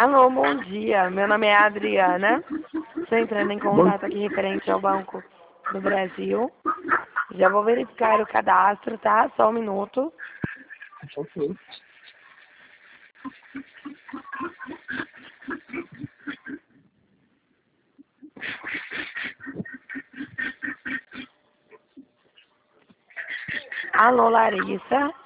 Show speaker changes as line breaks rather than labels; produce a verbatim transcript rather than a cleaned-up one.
Alô, bom dia. Meu nome é Adriana. Estou entrando em
Bom,
contato aqui referente ao Banco do Brasil. Já vou verificar o cadastro, tá? Só um minuto.
ok.
Alô, Larissa.